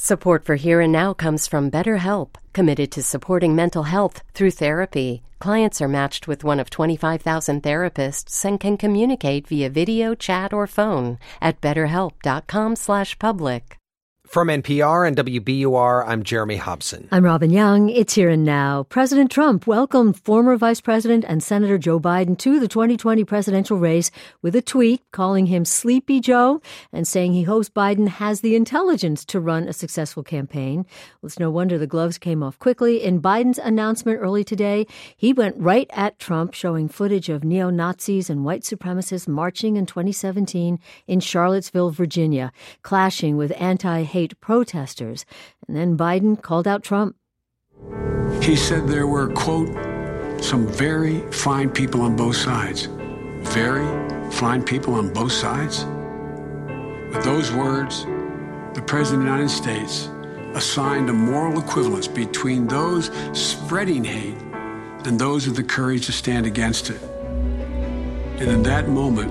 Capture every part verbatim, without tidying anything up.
Support for Here and Now comes from BetterHelp, committed to supporting mental health through therapy. Clients are matched with one of twenty-five thousand therapists and can communicate via video, chat, or phone at betterhelp.com slash public. From N P R and W B U R, I'm Jeremy Hobson. I'm Robin Young. It's Here and Now. President Trump welcomed former Vice President and Senator Joe Biden to the twenty twenty presidential race with a tweet calling him Sleepy Joe and saying he hopes Biden has the intelligence to run a successful campaign. Well, it's no wonder the gloves came off quickly. In Biden's announcement early today, he went right at Trump, showing footage of neo-Nazis and white supremacists marching in twenty seventeen in Charlottesville, Virginia, clashing with anti-hate protesters. And then Biden called out Trump. He said there were, quote, some very fine people on both sides. Very fine people on both sides? With those words, the President of the United States assigned a moral equivalence between those spreading hate and those with the courage to stand against it. And in that moment,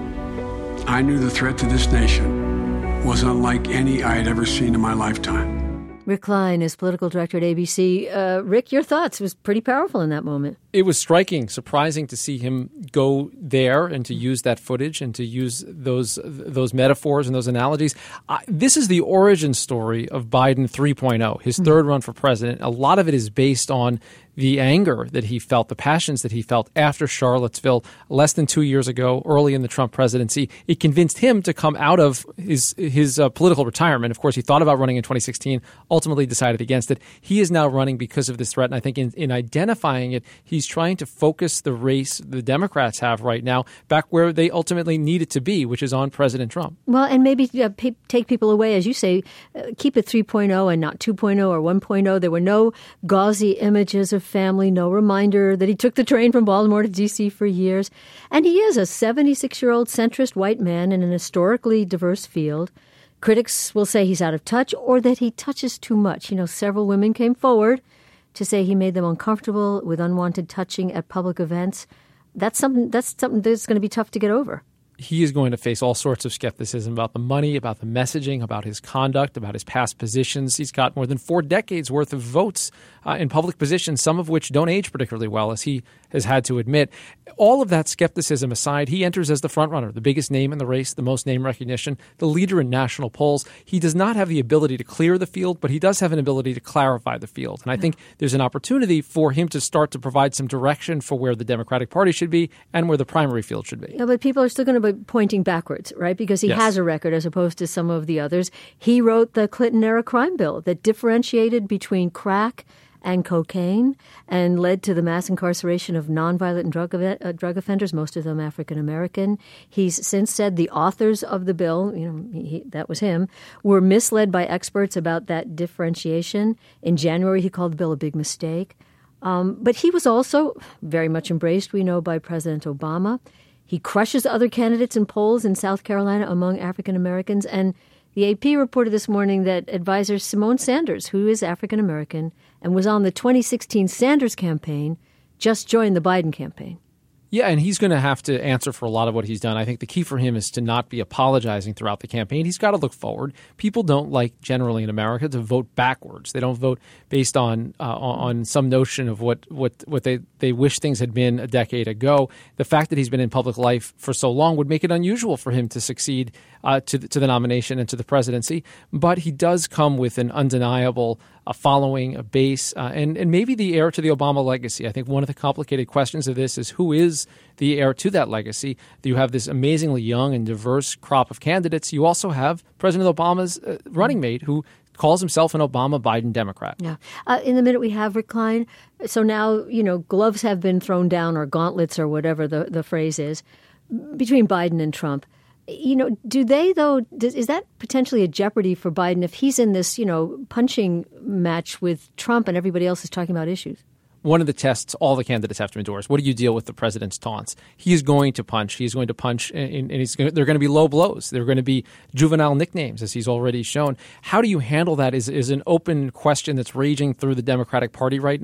I knew the threat to this nation was unlike any I had ever seen in my lifetime. Rick Klein is political director at A B C. Uh, Rick, your thoughts? It was pretty powerful in that moment. It was striking, surprising to see him go there and to use that footage and to use those those metaphors and those analogies. Uh, this is the origin story of Biden three point oh, his mm-hmm. third run for president. A lot of it is based on the anger that he felt, the passions that he felt after Charlottesville less than two years ago, early in the Trump presidency. It convinced him to come out of his his uh, political retirement. Of course, he thought about running in twenty sixteen, ultimately decided against it. He is now running because of this threat, and I think in, in identifying it, he's trying to focus the race the Democrats have right now back where they ultimately need it to be, which is on President Trump. Well, and maybe uh, p- take people away, as you say, uh, keep it three point oh and not two point oh or one point oh. There were no gauzy images of family, no reminder that he took the train from Baltimore to D C for years. And he is a seventy-six-year-old centrist white man in an historically diverse field. Critics will say he's out of touch or that he touches too much. You know, several women came forward to say he made them uncomfortable with unwanted touching at public events. That's something that's something that's going to be tough to get over. He is going to face all sorts of skepticism about the money, about the messaging, about his conduct, about his past positions. He's got more than four decades worth of votes uh, in public positions, some of which don't age particularly well, as he has had to admit. All of that skepticism aside, he enters as the frontrunner, the biggest name in the race, the most name recognition, the leader in national polls. He does not have the ability to clear the field, but he does have an ability to clarify the field. And I think there's an opportunity for him to start to provide some direction for where the Democratic Party should be and where the primary field should be. Yeah, but people are still going to be pointing backwards, right? Because he yes. has a record as opposed to some of the others. He wrote the Clinton-era crime bill that differentiated between crack and cocaine and led to the mass incarceration of nonviolent and drug, uh, drug offenders, most of them African-American. He's since said the authors of the bill, you know, he, that was him, were misled by experts about that differentiation. In January, he called the bill a big mistake. Um, but he was also very much embraced, we know, by President Obama. He crushes other candidates in polls in South Carolina among African Americans. And the A P reported this morning that advisor Simone Sanders, who is African American and was on the twenty sixteen Sanders campaign, just joined the Biden campaign. Yeah, and he's going to have to answer for a lot of what he's done. I think the key for him is to not be apologizing throughout the campaign. He's got to look forward. People don't like, generally in America, to vote backwards. They don't vote based on uh, on some notion of what what, what they, they wish things had been a decade ago. The fact that he's been in public life for so long would make it unusual for him to succeed uh, to, the, to the nomination and to the presidency. But he does come with an undeniable a following, a base, uh, and, and maybe the heir to the Obama legacy. I think one of the complicated questions of this is who is the heir to that legacy? You have this amazingly young and diverse crop of candidates. You also have President Obama's uh, running mate who calls himself an Obama-Biden Democrat. Yeah. Uh, in the minute we have, Rick Klein, so now, you know, gloves have been thrown down, or gauntlets, or whatever the, the phrase is, between Biden and Trump. You know, do they, though, does, is that potentially a jeopardy for Biden if he's in this, you know, punching match with Trump and everybody else is talking about issues? One of the tests all the candidates have to endure is what do you deal with the president's taunts? He is going to punch. He's going to punch, and, and he's going to, they're going to be low blows. They're going to be juvenile nicknames, as he's already shown. How do you handle that is, is an open question that's raging through the Democratic Party right now.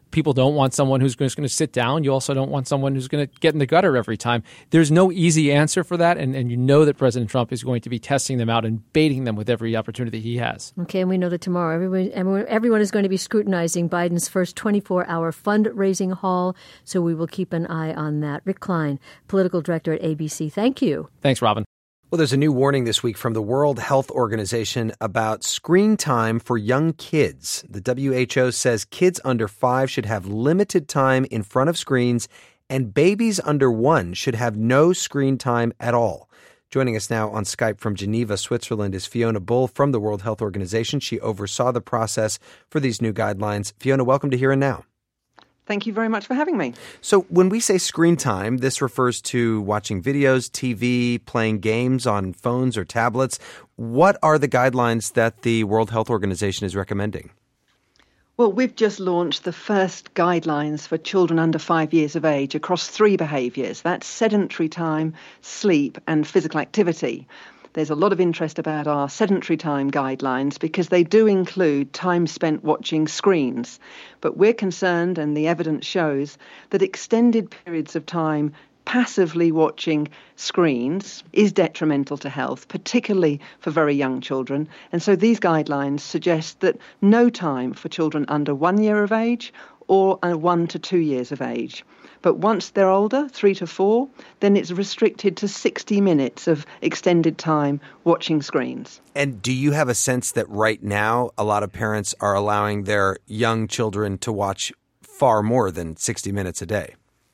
People don't want someone who's just going to sit down. You also don't want someone who's going to get in the gutter every time. There's no easy answer for that, and, and you know that President Trump is going to be testing them out and baiting them with every opportunity he has. Okay, and we know that tomorrow everyone, everyone, everyone is going to be scrutinizing Biden's first twenty-four hour fundraising haul, so we will keep an eye on that. Rick Klein, political director at A B C, thank you. Thanks, Robin. Well, there's a new warning this week from the World Health Organization about screen time for young kids. The W H O says kids under five should have limited time in front of screens, and babies under one should have no screen time at all. Joining us now on Skype from Geneva, Switzerland, is Fiona Bull from the World Health Organization. She oversaw the process for these new guidelines. Fiona, welcome to Here and Now. Thank you very much for having me. So when we say screen time, this refers to watching videos, T V, playing games on phones or tablets. What are the guidelines that the World Health Organization is recommending? Well, we've just launched the first guidelines for children under five years of age across three behaviours. That's sedentary time, sleep, and physical activity. There's a lot of interest about our sedentary time guidelines because they do include time spent watching screens. But we're concerned, and the evidence shows, that extended periods of time passively watching screens is detrimental to health, particularly for very young children. And so these guidelines suggest that no time for children under one year of age or uh, one to two years of age. But once they're older, three to four, then it's restricted to sixty minutes of extended time watching screens. And do you have a sense that right now a lot of parents are allowing their young children to watch far more than sixty minutes a day?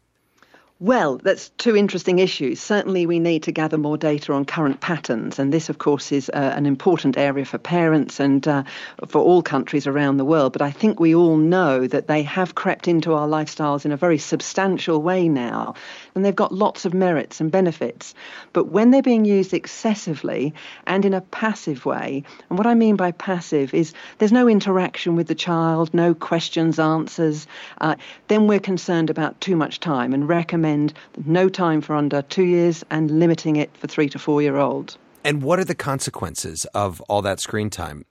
Well, that's two interesting issues. Certainly, we need to gather more data on current patterns. And this, of course, is uh, an important area for parents and uh, for all countries around the world. But I think we all know that they have crept into our lifestyles in a very substantial way now. And they've got lots of merits and benefits. But when they're being used excessively and in a passive way, and what I mean by passive is there's no interaction with the child, no questions, answers, uh, then we're concerned about too much time and recommend no time for under two years and limiting it for three to four year olds. And what are the consequences of all that screen time?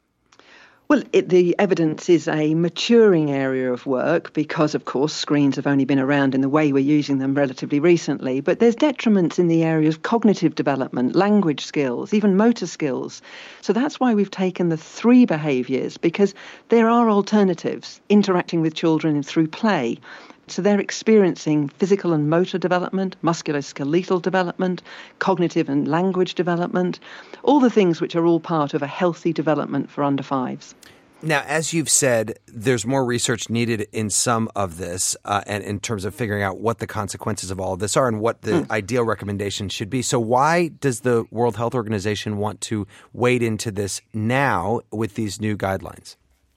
Well, it, the evidence is a maturing area of work because, of course, screens have only been around in the way we're using them relatively recently. But there's detriments in the area of cognitive development, language skills, even motor skills. So that's why we've taken the three behaviours, because there are alternatives, interacting with children through play. So they're experiencing physical and motor development, musculoskeletal development, cognitive and language development, all the things which are all part of a healthy development for under fives. Now, as you've said, there's more research needed in some of this uh, and in terms of figuring out what the consequences of all of this are and what the mm. ideal recommendations should be. So why does the World Health Organization want to wade into this now with these new guidelines?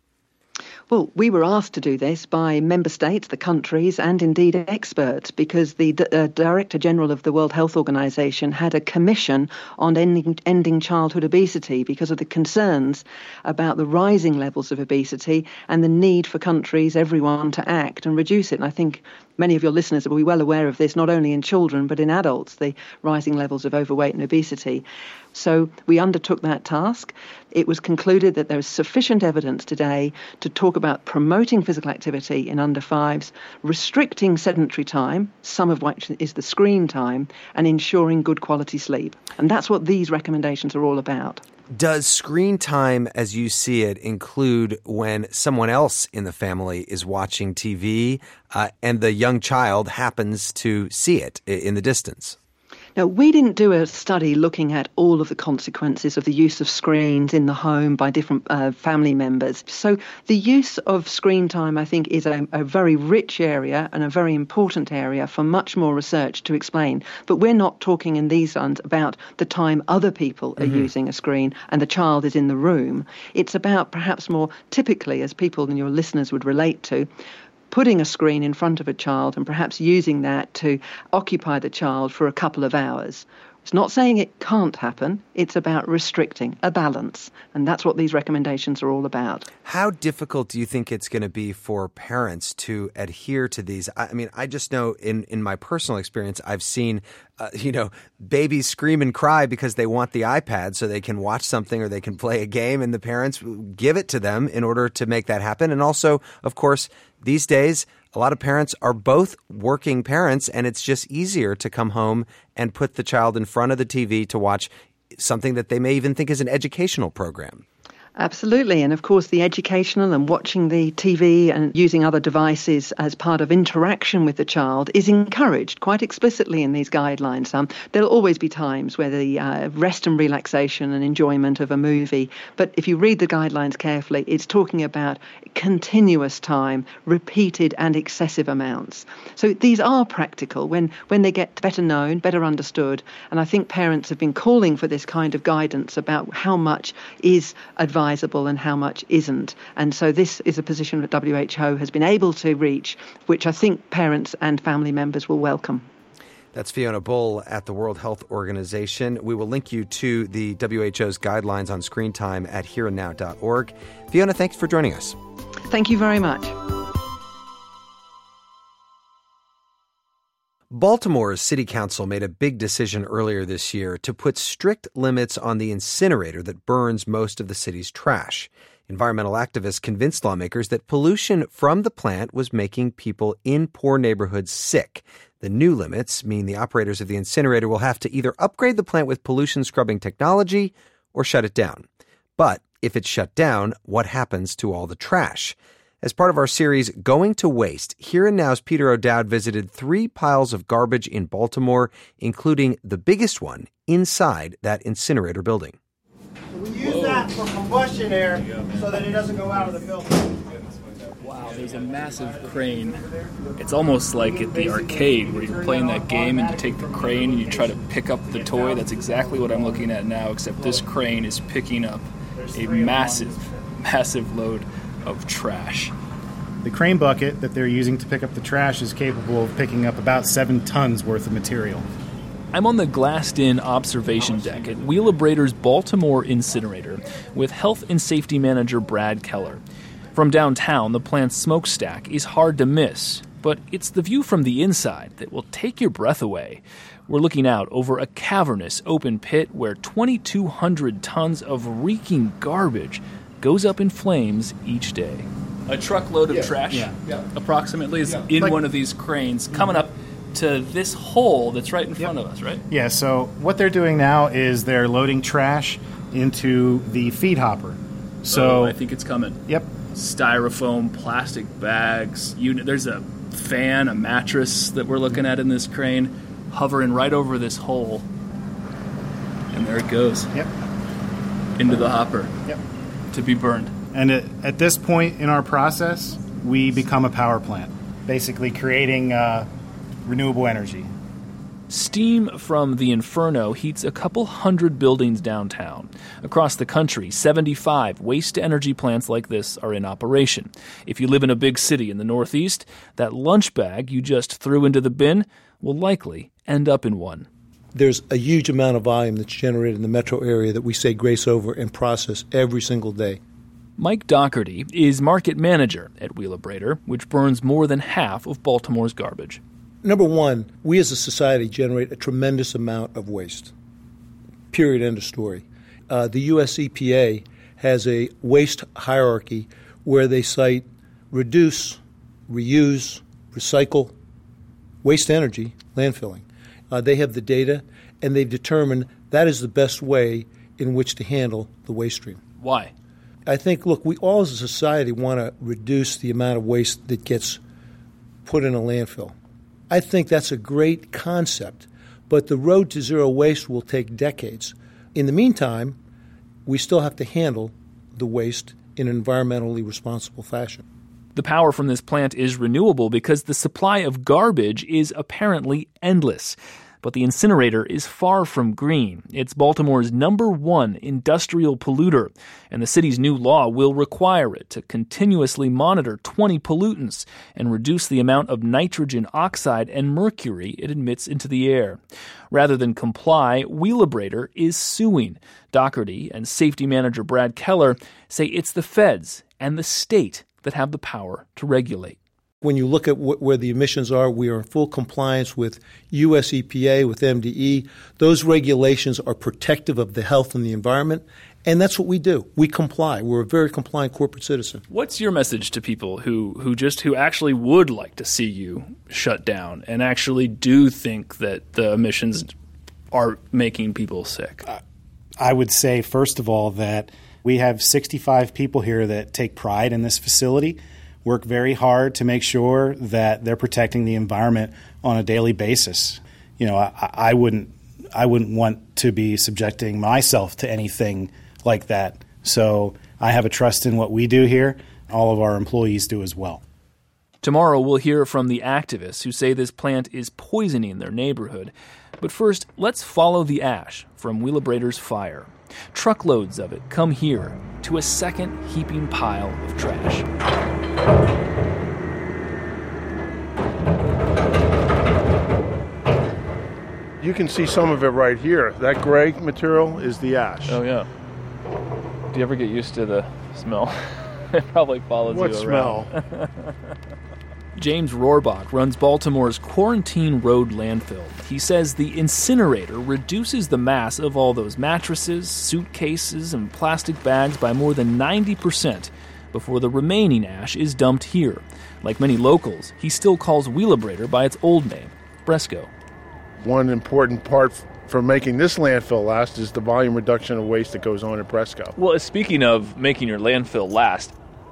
Well, we were asked to do this by member states, the countries, and indeed experts, because the uh, Director General of the World Health Organization had a commission on ending, ending childhood obesity because of the concerns about the rising levels of obesity and the need for countries, everyone, to act and reduce it. And I think many of your listeners will be well aware of this, not only in children, but in adults, the rising levels of overweight and obesity. So we undertook that task. It was concluded that there is sufficient evidence today to talk about promoting physical activity in under fives, restricting sedentary time, some of which is the screen time, and ensuring good quality sleep. And that's what these recommendations are all about. Does screen time, as you see it, include when someone else in the family is watching T V uh, and the young child happens to see it in the distance? Now, we didn't do a study looking at all of the consequences of the use of screens in the home by different uh, family members. So the use of screen time, I think, is a, a very rich area and a very important area for much more research to explain. But we're not talking in these ones about the time other people are mm-hmm. using a screen and the child is in the room. It's about perhaps more typically, as people and your listeners would relate to, putting a screen in front of a child and perhaps using that to occupy the child for a couple of hours. It's not saying it can't happen. It's about restricting a balance. And that's what these recommendations are all about. How difficult do you think it's going to be for parents to adhere to these? I mean, I just know in, in my personal experience, I've seen, uh, you know, babies scream and cry because they want the iPad so they can watch something or they can play a game, and the parents give it to them in order to make that happen. And also, of course, These days, a lot of parents are both working parents, and it's just easier to come home and put the child in front of the T V to watch something that they may even think is an educational program. Absolutely. And of course, the educational and watching the T V and using other devices as part of interaction with the child is encouraged quite explicitly in these guidelines. Um, there'll always be times where the uh, rest and relaxation and enjoyment of a movie. But if you read the guidelines carefully, it's talking about continuous time, repeated and excessive amounts. So these are practical when, when they get better known, better understood. And I think parents have been calling for this kind of guidance about how much is advised and how much isn't. And so this is a position that W H O has been able to reach, which I think parents and family members will welcome. That's Fiona Bull at the World Health Organization. We will link you to the W H O's guidelines on screen time at here and now dot org. Fiona, thanks for joining us. Thank you very much. Baltimore's city council made a big decision earlier this year to put strict limits on the incinerator that burns most of the city's trash. Environmental activists convinced lawmakers that pollution from the plant was making people in poor neighborhoods sick. The new limits mean the operators of the incinerator will have to either upgrade the plant with pollution scrubbing technology or shut it down. But if it's shut down, what happens to all the trash? As part of our series, Going to Waste, Here and Now's Peter O'Dowd visited three piles of garbage in Baltimore, including the biggest one inside that incinerator building. We use that for combustion air so that it doesn't go out of the building. Wow, there's a massive crane. It's almost like at the arcade where you're playing that game and you take the crane and you try to pick up the toy. That's exactly what I'm looking at now, except this crane is picking up a massive, massive load of trash. The crane bucket that they're using to pick up the trash is capable of picking up about seven tons worth of material. I'm on the glassed-in observation deck at Wheelabrator's Baltimore incinerator with Health and Safety Manager Brad Keller. From downtown, the plant's smokestack is hard to miss, but it's the view from the inside that will take your breath away. We're looking out over a cavernous open pit where twenty-two hundred tons of reeking garbage goes up in flames each day. A truckload of yeah, trash, yeah, yeah. approximately, is yeah. in like, one of these cranes coming up to this hole that's right in yep. front of us, right? Yeah, so what they're doing now is they're loading trash into the feed hopper. So oh, I think it's coming. Yep. Styrofoam, plastic bags. You, there's a fan, a mattress that we're looking at in this crane, hovering right over this hole. And there it goes. Yep. Into the hopper. Yep. To be burned. And at, at this point in our process, we become a power plant, basically creating uh, renewable energy. Steam from the inferno heats a couple hundred buildings downtown. Across the country, seventy-five waste-to-energy plants like this are in operation. If you live in a big city in the Northeast, that lunch bag you just threw into the bin will likely end up in one. There's a huge amount of volume that's generated in the metro area that we say grace over and process every single day. Mike Doherty is market manager at Wheelabrator, which burns more than half of Baltimore's garbage. Number one, we as a society generate a tremendous amount of waste. Period, end of story. Uh, the U S E P A has a waste hierarchy where they cite reduce, reuse, recycle, waste energy, landfilling. Uh, they have the data, and they've determined that is the best way in which to handle the waste stream. Why? I think, look, we all as a society want to reduce the amount of waste that gets put in a landfill. I think that's a great concept, but the road to zero waste will take decades. In the meantime, we still have to handle the waste in an environmentally responsible fashion. The power from this plant is renewable because the supply of garbage is apparently endless. But the incinerator is far from green. It's Baltimore's number one industrial polluter, and the city's new law will require it to continuously monitor twenty pollutants and reduce the amount of nitrogen oxide and mercury it emits into the air. Rather than comply, Wheelabrator is suing. Doherty and safety manager Brad Keller say it's the feds and the state that have the power to regulate. When you look at wh- where the emissions are, we are in full compliance with U S E P A, with M D E. Those regulations are protective of the health and the environment, And that's what we do. We comply. We're a very compliant corporate citizen. What's your message to people who, who just who actually would like to see you shut down and actually do think that the emissions are making people sick? Uh, I would say, first of all, that we have sixty-five people here that take pride in this facility, work very hard to make sure that they're protecting the environment on a daily basis. You know, I, I wouldn't I wouldn't want to be subjecting myself to anything like that. So I have a trust in what we do here. All of our employees do as well. Tomorrow we'll hear from the activists who say this plant is poisoning their neighborhood. But first, let's follow the ash from Wheelabrator's fire. Truckloads of it come here to a second heaping pile of trash. You can see some of it right here. That gray material is the ash. Oh, yeah. Do you ever get used to the smell? It probably follows what you smell? around. James Rohrbach runs Baltimore's Quarantine Road landfill. He says the incinerator reduces the mass of all those mattresses, suitcases, and plastic bags by more than ninety percent before the remaining ash is dumped here. Like many locals, he still calls Wheelabrator by its old name, Bresco. One important part for making this landfill last is the volume reduction of waste that goes on at Bresco. Well, speaking of making your landfill last,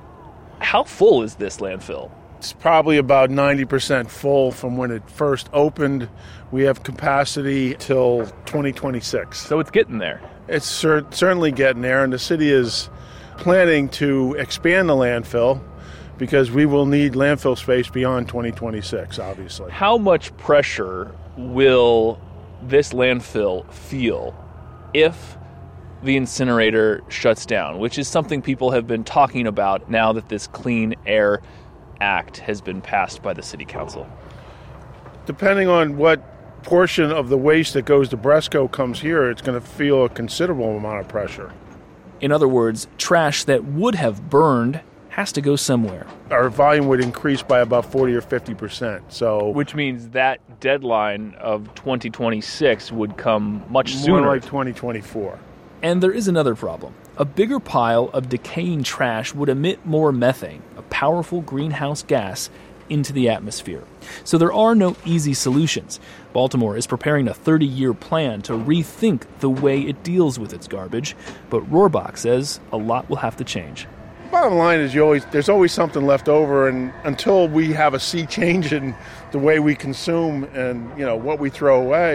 how full is this landfill? It's probably about ninety percent full from when it first opened. We have capacity till twenty twenty-six. So it's getting there. It's cer- certainly getting there, and the city is planning to expand the landfill because we will need landfill space beyond twenty twenty-six, obviously. How much pressure will this landfill feel if the incinerator shuts down, which is something people have been talking about now that this Clean Air Act has been passed by the City Council? Depending on what portion of the waste that goes to Bresco comes here, it's going to feel a considerable amount of pressure. In other words, trash that would have burned has to go somewhere. Our volume would increase by about forty or fifty percent. So, which means that deadline of twenty twenty-six would come much sooner. More like twenty twenty-four. And there is another problem. A bigger pile of decaying trash would emit more methane, a powerful greenhouse gas, into the atmosphere. So there are no easy solutions. Baltimore is preparing a thirty-year plan to rethink the way it deals with its garbage, but Rohrbach says a lot will have to change. Bottom line is you always there's always something left over, and until we have a sea change in the way we consume and, you know, what we throw away,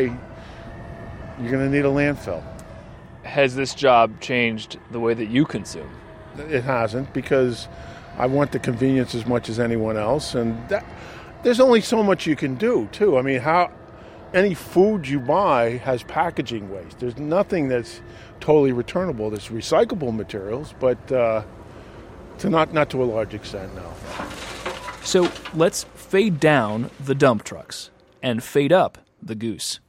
you're going to need a landfill. Has this job changed the way that you consume? It hasn't, because I want the convenience as much as anyone else, and that, there's only so much you can do, too. I mean, how any food you buy has packaging waste. There's nothing that's totally returnable. There's recyclable materials, but uh, to not not to a large extent, no. So let's fade down the dump trucks and fade up the goose.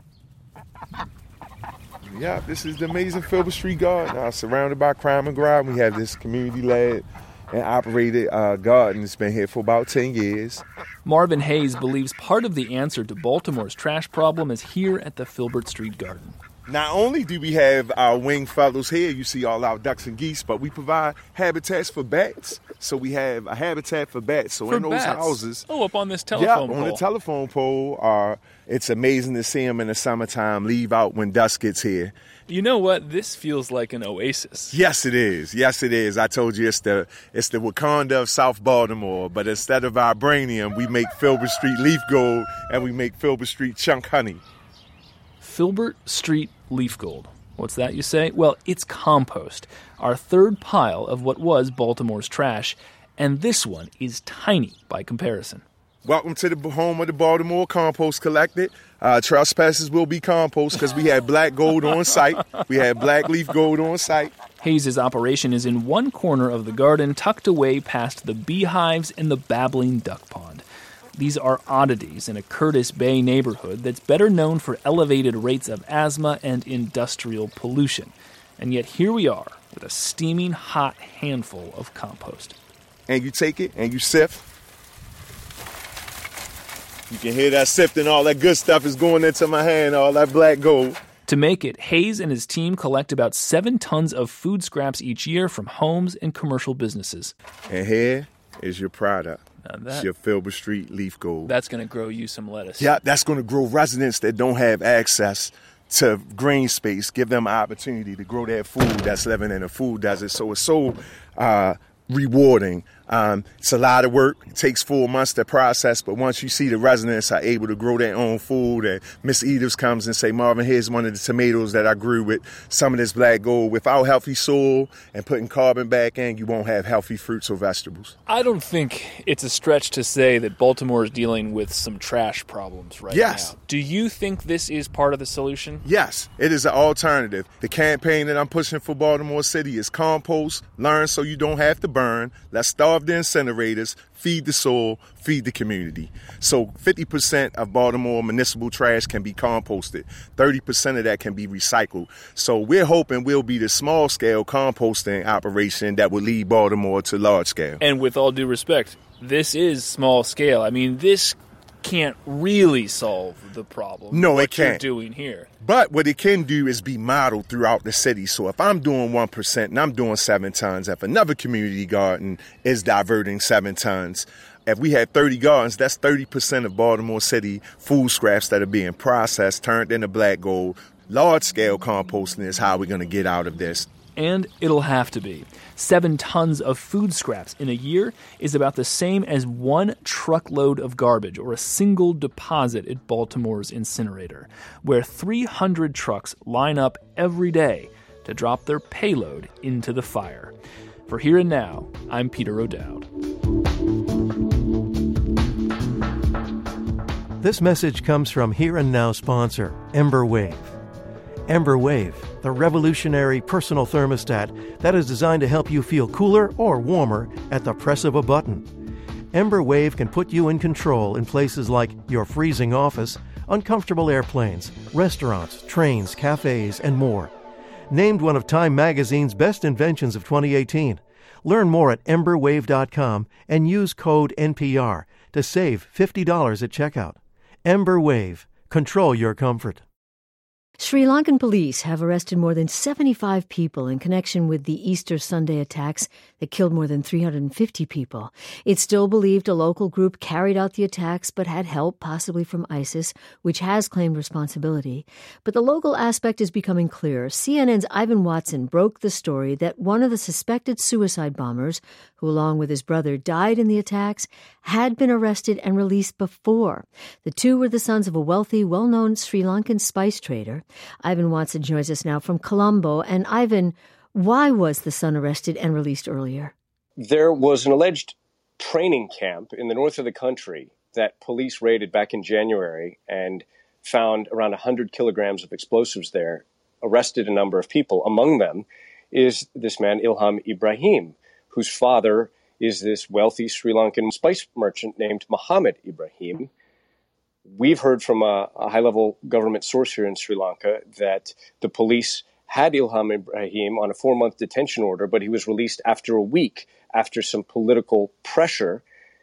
Yeah, this is the amazing Filbert Street Garden. Uh, surrounded by crime and grime. We have this community-led and operated uh, garden. It's been here for about ten years. Marvin Hayes believes part of the answer to Baltimore's trash problem is here at the Filbert Street Garden. Not only do we have our winged fellows here, you see all our ducks and geese, but we provide habitats for bats. So we have a habitat for bats. So for in those bats. houses. Oh, up on this telephone yeah, pole. on the telephone pole. Uh, it's amazing to see them in the summertime leave out when dusk gets here. You know what? This feels like an oasis. Yes, it is. Yes, it is. I told you it's the it's the Wakanda of South Baltimore. But instead of vibranium, we make Filbert Street leaf gold and we make Filbert Street chunk honey. Filbert Street leaf gold. What's that, you say? Well, it's compost, our third pile of what was Baltimore's trash, and this one is tiny by comparison. Welcome to the home of the Baltimore Compost Collected. Uh, trespassers will be compost because we have black gold on site. We have black leaf gold on site. Hayes' operation is in one corner of the garden, tucked away past the beehives and the babbling duck pond. These are oddities in a Curtis Bay neighborhood that's better known for elevated rates of asthma and industrial pollution. And yet here we are with a steaming hot handful of compost. And you take it and you sift. You can hear that sifting, all that good stuff is going into my hand, all that black gold. To make it, Hayes and his team collect about seven tons of food scraps each year from homes and commercial businesses. And here is your product. That, it's your Filbert Street Leaf Gold. That's going to grow you some lettuce. Yeah, that's going to grow residents that don't have access to green space, give them an opportunity to grow their food that's living in a food desert. So it's so uh, rewarding. Um, it's a lot of work. It takes four months to process, but once you see the residents are able to grow their own food, and Miss Ediths comes and say, Marvin, here's one of the tomatoes that I grew with some of this black gold. Without healthy soil and putting carbon back in, you won't have healthy fruits or vegetables. I don't think it's a stretch to say that Baltimore is dealing with some trash problems right yes. now. Do you think this is part of the solution? Yes, it is an alternative. The campaign that I'm pushing for Baltimore City is compost, learn so you don't have to burn, let's starve the incinerators, feed the soil, feed the community. So fifty percent of Baltimore municipal trash can be composted. thirty percent of that can be recycled. So we're hoping we'll be the small-scale composting operation that will lead Baltimore to large-scale. And with all due respect, this is small-scale. I mean, this can't really solve the problem. No, what it can't. You're doing here. But what it can do is be modeled throughout the city. So if I'm doing one percent and I'm doing seven tons, if another community garden is diverting seven tons, if we had thirty gardens, that's thirty percent of Baltimore City food scraps that are being processed, turned into black gold. Large-scale composting is how we're going to get out of this. And it'll have to be. Seven tons of food scraps in a year is about the same as one truckload of garbage or a single deposit at Baltimore's incinerator, where three hundred trucks line up every day to drop their payload into the fire. For Here and Now, I'm Peter O'Dowd. This message comes from Here and Now sponsor, Ember Wave. Ember Wave, the revolutionary personal thermostat that is designed to help you feel cooler or warmer at the press of a button. Ember Wave can put you in control in places like your freezing office, uncomfortable airplanes, restaurants, trains, cafes, and more. Named one of Time Magazine's best inventions of twenty eighteen. Learn more at ember wave dot com and use code N P R to save fifty dollars at checkout. Ember Wave. Control your comfort. Sri Lankan police have arrested more than seventy-five people in connection with the Easter Sunday attacks that killed more than three hundred fifty people. It's still believed a local group carried out the attacks but had help, possibly from ISIS, which has claimed responsibility. But the local aspect is becoming clearer. C N N's Ivan Watson broke the story that one of the suspected suicide bombers, who along with his brother died in the attacks, had been arrested and released before. The two were the sons of a wealthy, well-known Sri Lankan spice trader. Ivan Watson joins us now from Colombo. And Ivan, why was the son arrested and released earlier? There was an alleged training camp in the north of the country that police raided back in January and found around one hundred kilograms of explosives there, arrested a number of people. Among them is this man, Ilham Ibrahim, whose father is this wealthy Sri Lankan spice merchant named Muhammad Ibrahim. We've heard from a, a high-level government source here in Sri Lanka that the police had Ilham Ibrahim on a four-month detention order, but he was released after a week after some political pressure.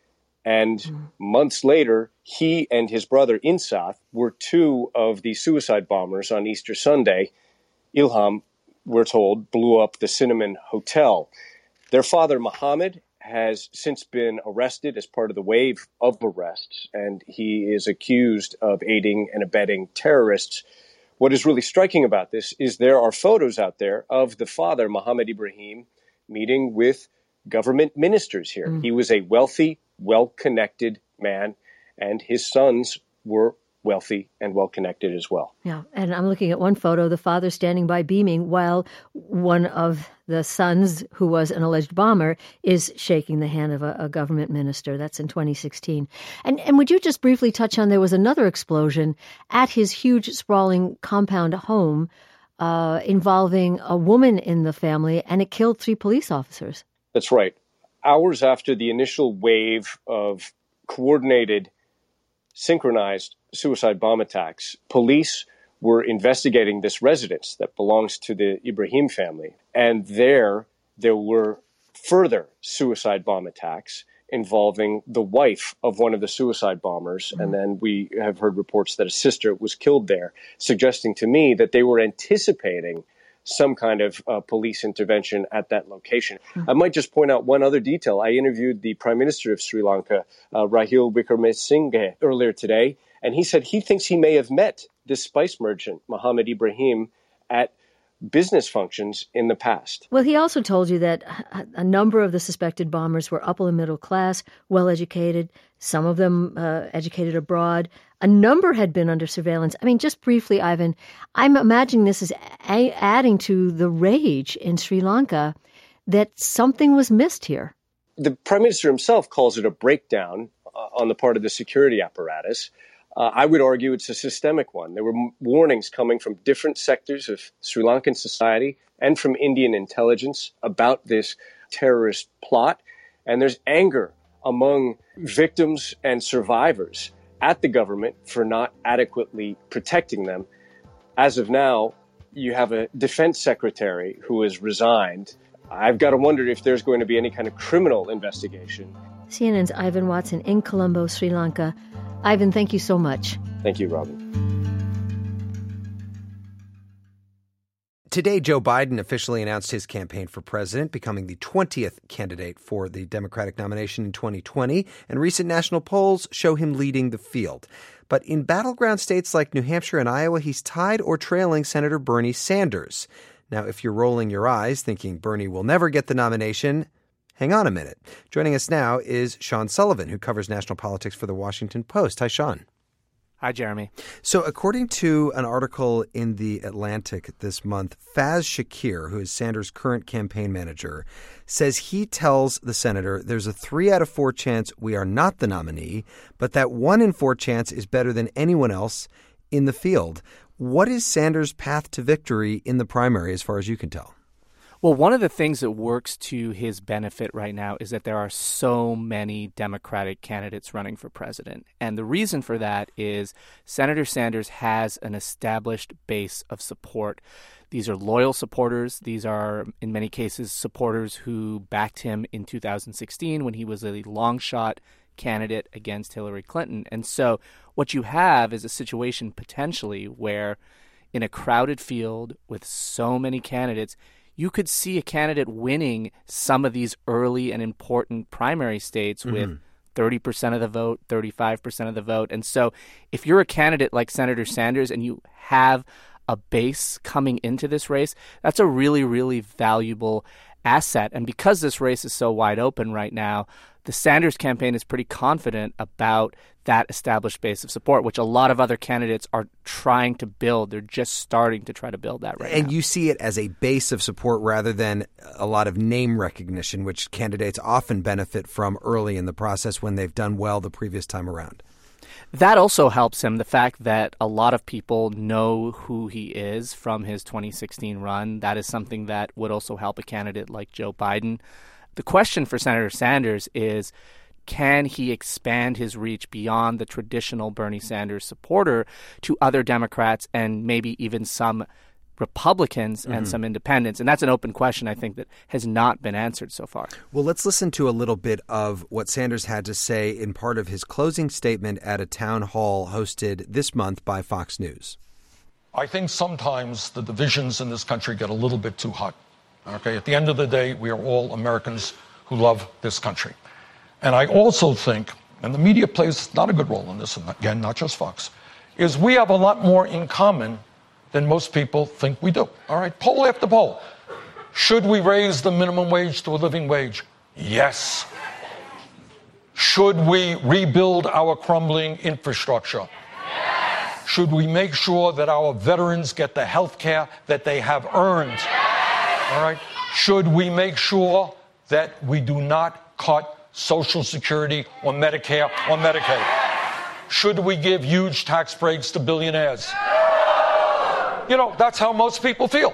And mm. months later, he and his brother Insath were two of the suicide bombers on Easter Sunday. Ilham, we're told, blew up the Cinnamon Hotel. Their father, Muhammad, has since been arrested as part of the wave of arrests, and he is accused of aiding and abetting terrorists. What is really striking about this is there are photos out there of the father, Muhammad Ibrahim, meeting with government ministers here. Mm. He was a wealthy, well-connected man, and his sons were wealthy and well-connected as well. Yeah, and I'm looking at one photo, the father standing by beaming, while one of the sons, who was an alleged bomber, is shaking the hand of a, a government minister. That's in twenty sixteen. And and would you just briefly touch on, there was another explosion at his huge, sprawling compound home uh, involving a woman in the family, and it killed three police officers. That's right. Hours after the initial wave of coordinated, synchronized suicide bomb attacks, police were investigating this residence that belongs to the Ibrahim family. And there, there were further suicide bomb attacks involving the wife of one of the suicide bombers. Mm-hmm. And then we have heard reports that a sister was killed there, suggesting to me that they were anticipating some kind of uh, police intervention at that location. Mm-hmm. I might just point out one other detail. I interviewed the Prime Minister of Sri Lanka, uh, Rahil Wickremesinghe, earlier today, and he said he thinks he may have met this spice merchant, Mohammed Ibrahim, at business functions in the past. Well, he also told you that a number of the suspected bombers were upper and middle class, well-educated, some of them uh, educated abroad. A number had been under surveillance. I mean, just briefly, Ivan, I'm imagining this is a- adding to the rage in Sri Lanka that something was missed here. The Prime Minister himself calls it a breakdown uh, on the part of the security apparatus. Uh, I would argue it's a systemic one. There were m- warnings coming from different sectors of Sri Lankan society and from Indian intelligence about this terrorist plot. And there's anger among victims and survivors at the government for not adequately protecting them. As of now, you have a defense secretary who has resigned. I've got to wonder if there's going to be any kind of criminal investigation. C N N's Ivan Watson in Colombo, Sri Lanka. Ivan, thank you so much. Thank you, Robin. Today, Joe Biden officially announced his campaign for president, becoming the twentieth candidate for the Democratic nomination in twenty twenty, and recent national polls show him leading the field. But in battleground states like New Hampshire and Iowa, he's tied or trailing Senator Bernie Sanders. Now, if you're rolling your eyes thinking Bernie will never get the nomination, hang on a minute. Joining us now is Sean Sullivan, who covers national politics for The Washington Post. Hi, Sean. Hi, Jeremy. So according to an article in The Atlantic this month, Faz Shakir, who is Sanders' current campaign manager, says he tells the senator there's a three out of four chance we are not the nominee, but that one in four chance is better than anyone else in the field. What is Sanders' path to victory in the primary as far as you can tell? Well, one of the things that works to his benefit right now is that there are so many Democratic candidates running for president. And the reason for that is Senator Sanders has an established base of support. These are loyal supporters. These are, in many cases, supporters who backed him in two thousand sixteen when he was a long shot candidate against Hillary Clinton. And so what you have is a situation potentially where in a crowded field with so many candidates, you could see a candidate winning some of these early and important primary states mm-hmm. with thirty percent of the vote, thirty-five percent of the vote. And so if you're a candidate like Senator Sanders and you have a base coming into this race, that's a really, really valuable asset. And because this race is so wide open right now, the Sanders campaign is pretty confident about that established base of support, which a lot of other candidates are trying to build. They're just starting to try to build that right now. And you see it as a base of support rather than a lot of name recognition, which candidates often benefit from early in the process when they've done well the previous time around. That also helps him, the fact that a lot of people know who he is from his twenty sixteen run. That is something that would also help a candidate like Joe Biden. The question for Senator Sanders is, can he expand his reach beyond the traditional Bernie Sanders supporter to other Democrats and maybe even some Republicans and mm-hmm. some independents? And that's an open question, I think, that has not been answered so far. Well, let's listen to a little bit of what Sanders had to say in part of his closing statement at a town hall hosted this month by Fox News. I think sometimes the divisions in this country get a little bit too hot. Okay, at the end of the day, we are all Americans who love this country. And I also think, and the media plays not a good role in this, and again, not just Fox, is we have a lot more in common than most people think we do. All right, poll after poll. Should we raise the minimum wage to a living wage? Yes. Should we rebuild our crumbling infrastructure? Yes. Should we make sure that our veterans get the health care that they have earned? Yes. All right. Should we make sure that we do not cut Social Security or Medicare or Medicaid? Should we give huge tax breaks to billionaires? You know, that's how most people feel.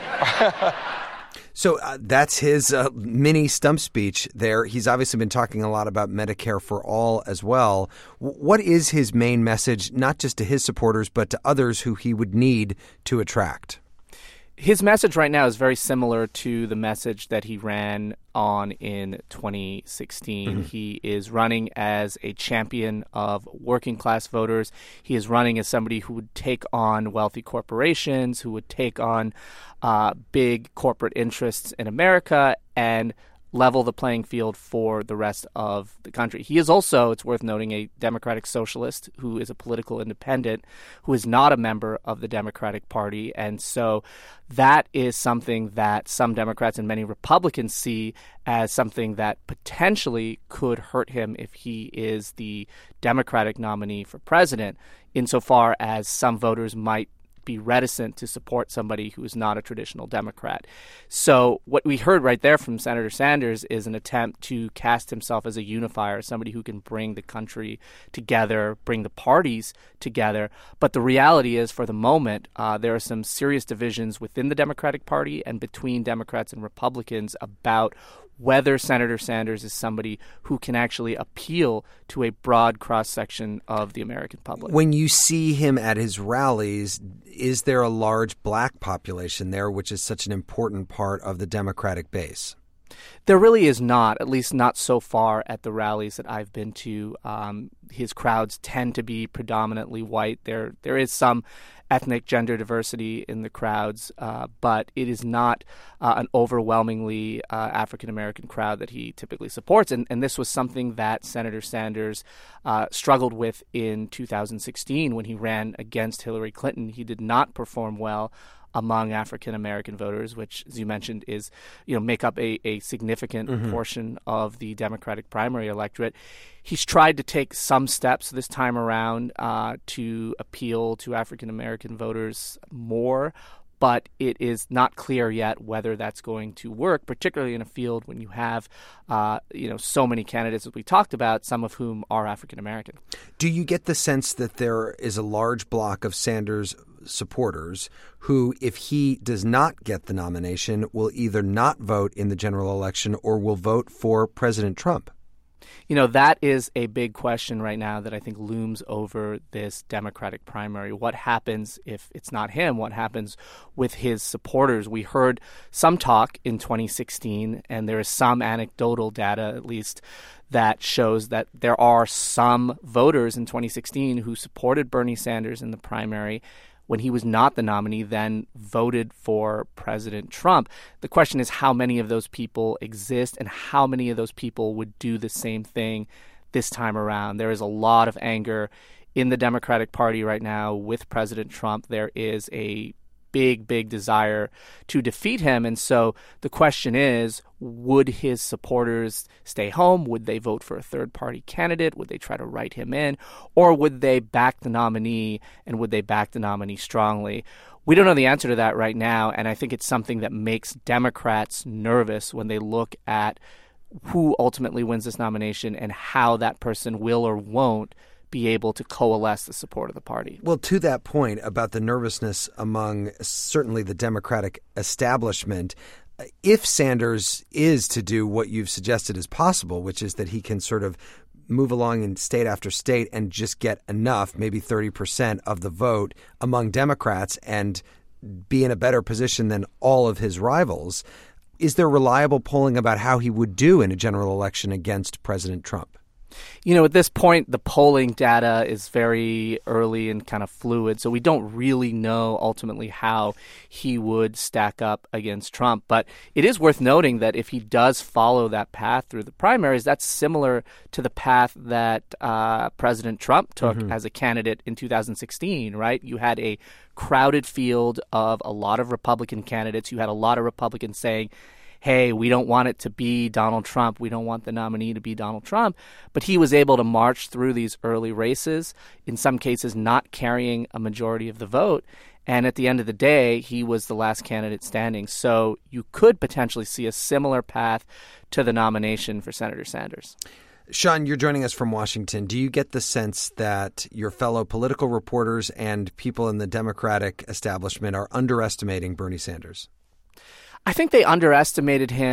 So uh, that's his uh, mini stump speech there. He's obviously been talking a lot about Medicare for all as well. W- what is his main message, not just to his supporters, but to others who he would need to attract? His message right now is very similar to the message that he ran on in twenty sixteen. Mm-hmm. He is running as a champion of working class voters. He is running as somebody who would take on wealthy corporations, who would take on uh, big corporate interests in America and level the playing field for the rest of the country. He is also, it's worth noting, a Democratic socialist who is a political independent, who is not a member of the Democratic Party. And so that is something that some Democrats and many Republicans see as something that potentially could hurt him if he is the Democratic nominee for president, insofar as some voters might be reticent to support somebody who is not a traditional Democrat. So what we heard right there from Senator Sanders is an attempt to cast himself as a unifier, somebody who can bring the country together, bring the parties together. But the reality is, for the moment, uh, there are some serious divisions within the Democratic Party and between Democrats and Republicans about whether Senator Sanders is somebody who can actually appeal to a broad cross-section of the American public. When you see him at his rallies, is there a large black population there, which is such an important part of the Democratic base? There really is not, at least not so far at the rallies that I've been to. Um, his crowds tend to be predominantly white. There, there is some ethnic gender diversity in the crowds, uh, but it is not uh, an overwhelmingly uh, African-American crowd that he typically supports. And, and this was something that Senator Sanders uh, struggled with in two thousand sixteen when he ran against Hillary Clinton. He did not perform well among African-American voters, which, as you mentioned, is, you know, make up a, a significant mm-hmm. portion of the Democratic primary electorate. He's tried to take some steps this time around uh, to appeal to African-American voters more, but it is not clear yet whether that's going to work, particularly in a field when you have, uh, you know, so many candidates that we talked about, some of whom are African-American. Do you get the sense that there is a large block of Sanders supporters who, if he does not get the nomination, will either not vote in the general election or will vote for President Trump? You know, that is a big question right now that I think looms over this Democratic primary. What happens if it's not him? What happens with his supporters? We heard some talk in twenty sixteen, and there is some anecdotal data, at least, that shows that there are some voters in twenty sixteen who supported Bernie Sanders in the primary when he was not the nominee, then voted for President Trump. The question is how many of those people exist and how many of those people would do the same thing this time around. There is a lot of anger in the Democratic Party right now with President Trump. There is a big, big desire to defeat him. And so the question is, would his supporters stay home? Would they vote for a third-party candidate? Would they try to write him in? Or would they back the nominee, and would they back the nominee strongly? We don't know the answer to that right now, and I think it's something that makes Democrats nervous when they look at who ultimately wins this nomination and how that person will or won't be able to coalesce the support of the party. Well, to that point about the nervousness among certainly the Democratic establishment, if Sanders is to do what you've suggested is possible, which is that he can sort of move along in state after state and just get enough, maybe thirty percent of the vote among Democrats and be in a better position than all of his rivals, is there reliable polling about how he would do in a general election against President Trump? You know, at this point, the polling data is very early and kind of fluid, so we don't really know ultimately how he would stack up against Trump. But it is worth noting that if he does follow that path through the primaries, that's similar to the path that uh, President Trump took mm-hmm. as a candidate in two thousand sixteen, right? You had a crowded field of a lot of Republican candidates. You had a lot of Republicans saying, hey, we don't want it to be Donald Trump. We don't want the nominee to be Donald Trump. But he was able to march through these early races, in some cases not carrying a majority of the vote. And at the end of the day, he was the last candidate standing. So you could potentially see a similar path to the nomination for Senator Sanders. Sean, you're joining us from Washington. Do you get the sense that your fellow political reporters and people in the Democratic establishment are underestimating Bernie Sanders? I think they underestimated him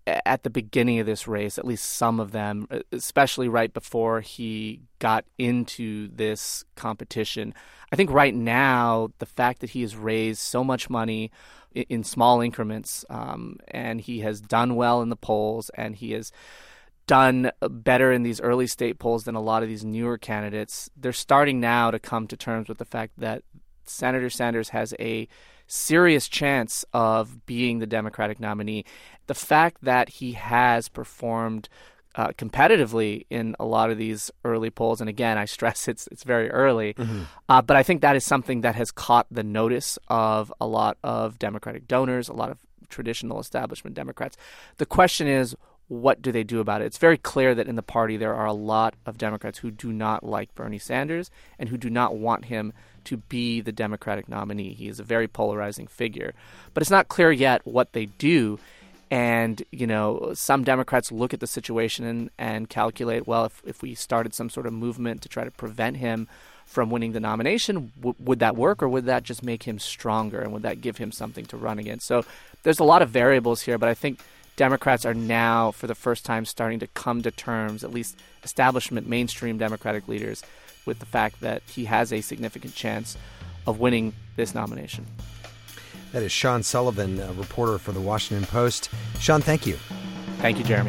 at the beginning of this race, at least some of them, especially right before he got into this competition. I think right now, the fact that he has raised so much money in, in small increments, um, and he has done well in the polls, and he has done better in these early state polls than a lot of these newer candidates, they're starting now to come to terms with the fact that Senator Sanders has a serious chance of being the Democratic nominee. The fact that he has performed uh, competitively in a lot of these early polls, and again, I stress it's it's very early, mm-hmm. uh, but I think that is something that has caught the notice of a lot of Democratic donors, a lot of traditional establishment Democrats. The question is, what do they do about it? It's very clear that in the party there are a lot of Democrats who do not like Bernie Sanders and who do not want him to be the Democratic nominee. He is a very polarizing figure. But it's not clear yet what they do. And, you know, some Democrats look at the situation and, and calculate, well, if, if we started some sort of movement to try to prevent him from winning the nomination, w- would that work, or would that just make him stronger, and would that give him something to run against? So there's a lot of variables here, but I think Democrats are now, for the first time, starting to come to terms, at least establishment, mainstream Democratic leaders, with the fact that he has a significant chance of winning this nomination. That is Sean Sullivan, a reporter for The Washington Post. Sean, thank you. Thank you, Jeremy.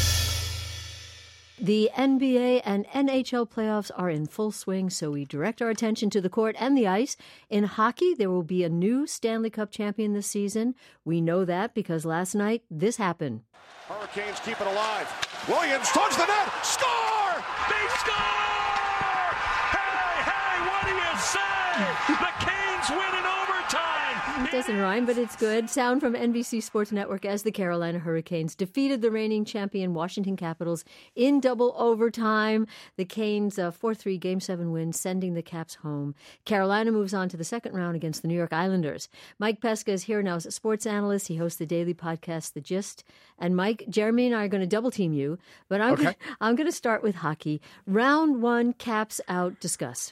The N B A and N H L playoffs are in full swing, so we direct our attention to the court and the ice. In hockey, there will be a new Stanley Cup champion this season. We know that because last night this happened. Hurricanes keep it alive. Williams touched the net. Score! They score! Hey, hey, what do you say? The Canes win in overtime. It doesn't rhyme, but it's good. Sound from N B C Sports Network as the Carolina Hurricanes defeated the reigning champion Washington Capitals in double overtime. The Canes' uh, four three Game seven win, sending the Caps home. Carolina moves on to the second round against the New York Islanders. Mike Pesca is here now as a sports analyst. He hosts the daily podcast, The Gist. And Mike, Jeremy and I are going to double team you, but I'm, okay. gonna, I'm going to start with hockey. Round one, Caps out. Discuss.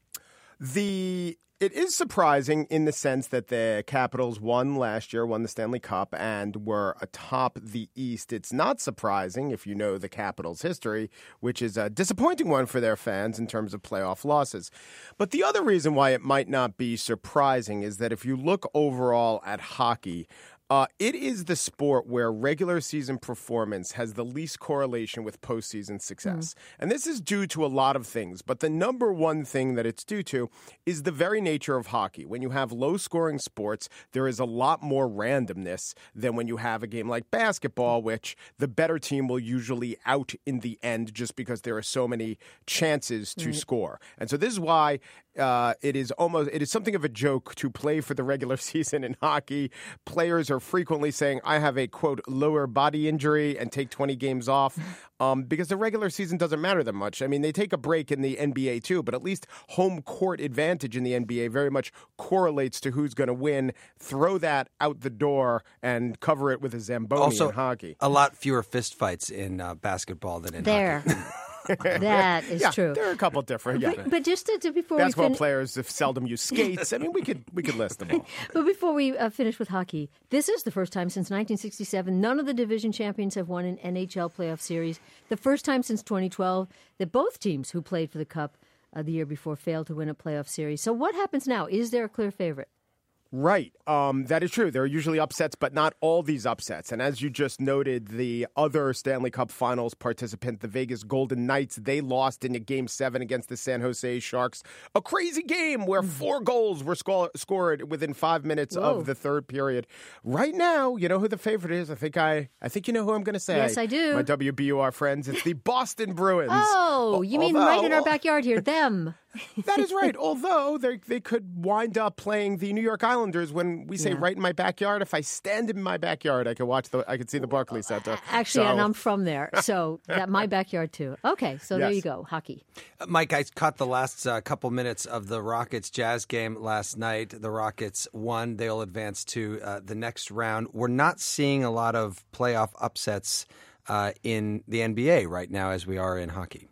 The... It is surprising in the sense that the Capitals won last year, won the Stanley Cup, and were atop the East. It's not surprising if you know the Capitals' history, which is a disappointing one for their fans in terms of playoff losses. But the other reason why it might not be surprising is that if you look overall at hockey, Uh, it is the sport where regular season performance has the least correlation with postseason success. Mm. And this is due to a lot of things, but the number one thing that it's due to is the very nature of hockey. When you have low-scoring sports, there is a lot more randomness than when you have a game like basketball, which the better team will usually out in the end just because there are so many chances to right. score. And so this is why Uh, it is almost it is something of a joke to play for the regular season in hockey. Players are frequently saying, I have a, quote, lower body injury and take twenty games off um, because the regular season doesn't matter that much. I mean, they take a break in the N B A too, but at least home court advantage in the N B A very much correlates to who's going to win. Throw that out the door and cover it with a Zamboni also, in hockey. A lot fewer fistfights in uh, basketball than in there. hockey. That is yeah, true. There are a couple different. Yeah. But, but just to, to before basketball we fin- players have seldom used skates. I mean, we could we could list them all. But before we uh, finish with hockey, this is the first time since nineteen sixty-seven none of the division champions have won an N H L playoff series. The first time since twenty twelve that both teams who played for the Cup uh, the year before failed to win a playoff series. So what happens now? Is there a clear favorite? Right. Um, that is true. There are usually upsets, but not all these upsets. And as you just noted, the other Stanley Cup Finals participant, the Vegas Golden Knights, they lost in a Game seven against the San Jose Sharks. A crazy game where four goals were sco- scored within five minutes Whoa. of the third period. Right now, you know who the favorite is? I think I I think you know who I'm going to say. Yes, I do. My W B U R friends. It's the Boston Bruins. Oh, you mean Although, right in our backyard here, them. That is right. Although they they could wind up playing the New York Islanders when we say yeah. right in my backyard. If I stand in my backyard, I could watch the I could see the Barclays Center. Actually, so. and I'm from there, so that my backyard too. Okay, so yes. there you go, hockey. Uh, Mike, I caught the last uh, couple minutes of the Rockets Jazz game last night. The Rockets won; they'll advance to uh, the next round. We're not seeing a lot of playoff upsets uh, in the N B A right now, as we are in hockey.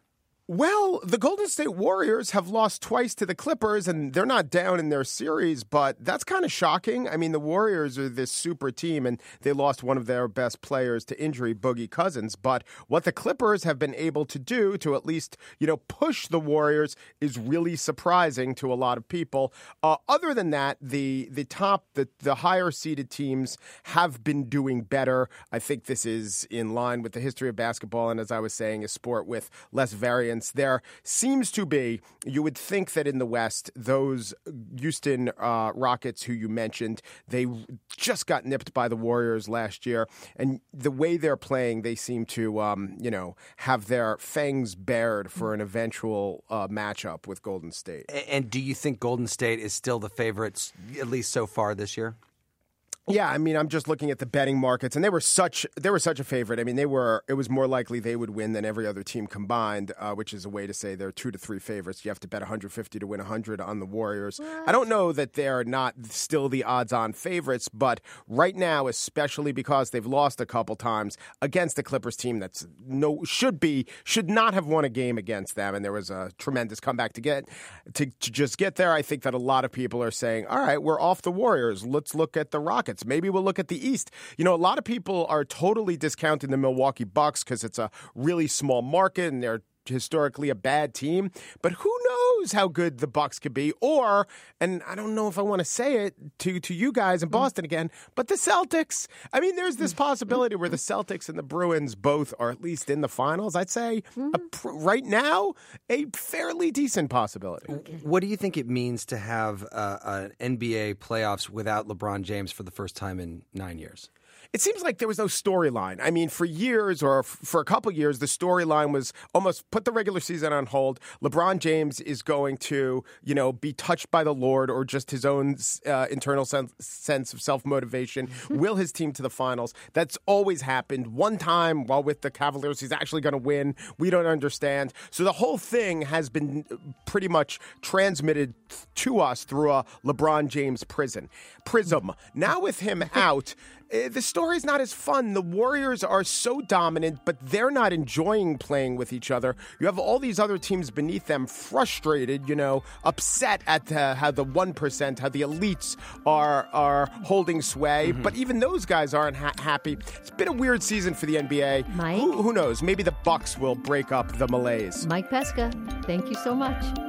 Well, the Golden State Warriors have lost twice to the Clippers, and they're not down in their series, but that's kind of shocking. I mean, the Warriors are this super team, and they lost one of their best players to injury, Boogie Cousins. But what the Clippers have been able to do to at least, you know, push the Warriors is really surprising to a lot of people. Uh, other than that, the the top, the, the higher seeded teams have been doing better. I think this is in line with the history of basketball, and as I was saying, a sport with less variance. There seems to be, you would think that in the West, those Houston uh, Rockets who you mentioned, they just got nipped by the Warriors last year. And the way they're playing, they seem to, um, you know, have their fangs bared for an eventual uh, matchup with Golden State. And do you think Golden State is still the favorites, at least so far this year? Yeah, I mean, I'm just looking at the betting markets, and they were such they were such a favorite. I mean, they were. It was more likely they would win than every other team combined, uh, which is a way to say they're two to three favorites. You have to bet one hundred fifty to win one hundred on the Warriors. What? I don't know that they're not still the odds-on favorites, but right now, especially because they've lost a couple times against the Clippers team that's no should be should not have won a game against them, and there was a tremendous comeback to get to, to just get there. I think that a lot of people are saying, "All right, we're off the Warriors. Let's look at the Rockets." Maybe we'll look at the East. You know, a lot of people are totally discounting the Milwaukee Bucks because it's a really small market and they're historically a bad team. But who knows how good the Bucks could be? Or, and I don't know if I want to say it to, to you guys in Boston again, but the Celtics. I mean, there's this possibility where the Celtics and the Bruins both are at least in the finals. I'd say a, right now, a fairly decent possibility. What do you think it means to have uh, an N B A playoffs without LeBron James for the first time in nine years? It seems like there was no storyline. I mean, for years or f- for a couple years, the storyline was almost put the regular season on hold. LeBron James is going to, you know, be touched by the Lord or just his own uh, internal sen- sense of self-motivation, will his team to the finals. That's always happened. One time while with the Cavaliers, he's actually going to win. We don't understand. So the whole thing has been pretty much transmitted to us through a LeBron James prison. Prism. Now with him out, the story's not as fun. The Warriors are so dominant, but they're not enjoying playing with each other. You have all these other teams beneath them frustrated, you know, upset at uh, how the one percent, how the elites are are holding sway. Mm-hmm. But even those guys aren't ha- happy. It's been a weird season for the N B A. Mike? Who, who knows? Maybe the Bucks will break up the malaise. Mike Pesca, thank you so much.